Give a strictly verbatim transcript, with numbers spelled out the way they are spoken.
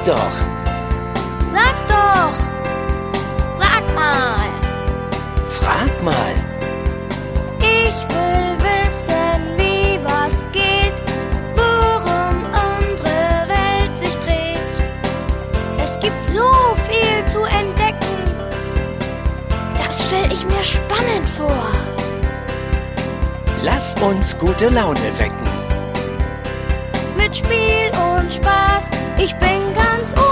Sag doch. Sag doch. Sag mal. Frag mal. Ich will wissen, wie was geht, worum unsere Welt sich dreht. Es gibt so viel zu entdecken, das stell ich mir spannend vor. Lass uns gute Laune wecken. Mit Spiel und Spaß, ich bin ganz ohr.